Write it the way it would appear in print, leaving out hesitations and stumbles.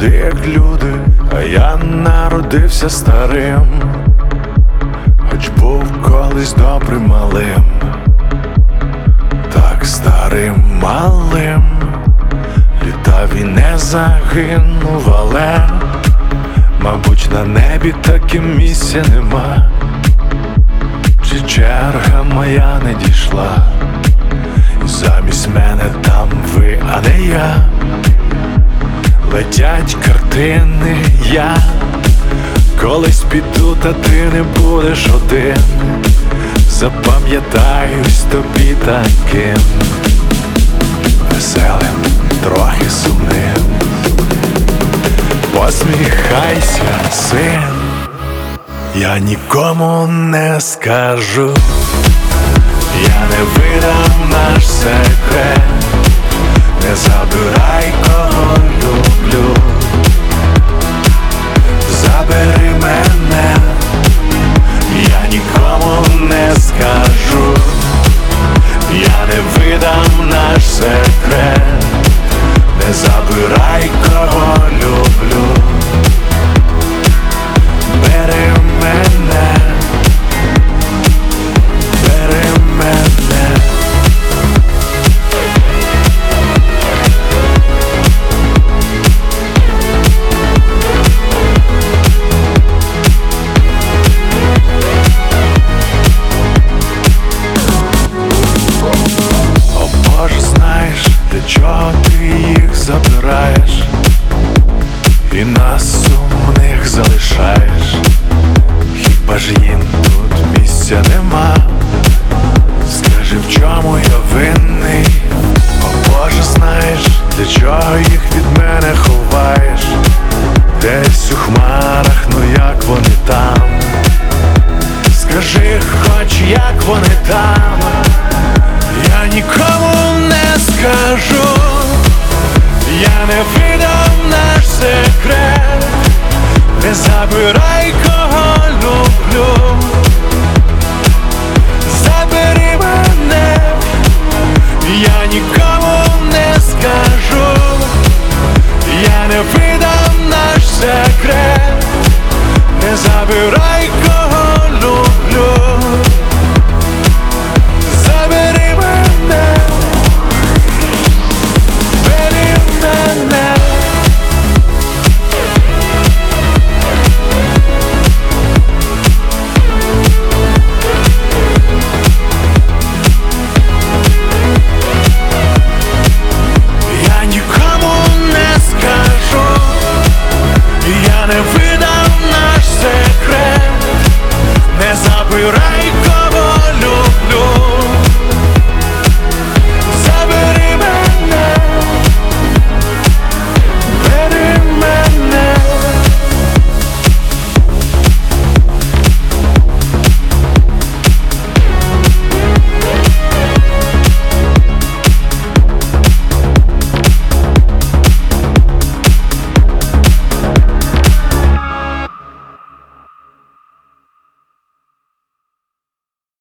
люди як люди, а я народився старим, хоч був колись добрим малим, так старим малим, літав і не загинув, але мабуть на небі таки місця нема. Чи черга моя не дійшла, і замість мене там ви, а не я. Летять картини, я колись піду, та ти не будеш один. Запам'ятаюсь тобі таким веселим, трохи сумним. Посміхайся, син, я нікому не скажу, я не видам наш секрет. Не забирай, кого люблю, забери мене, я нікому не скажу, я не видам наш секрет. Не забирай, кого люблю, бери мене, бери мене. Чого ти їх забираєш і нас сумних залишаєш? Хіба ж їм тут місця нема? Скажи, в чому я винний? О Боже, знаєш, для чого їх від мене ховаєш? Десь у хмарах, ну як вони там? Скажи хоч, як вони там? Я нікому не скажу, я не видам наш секрет. Не забирай, кого люблю,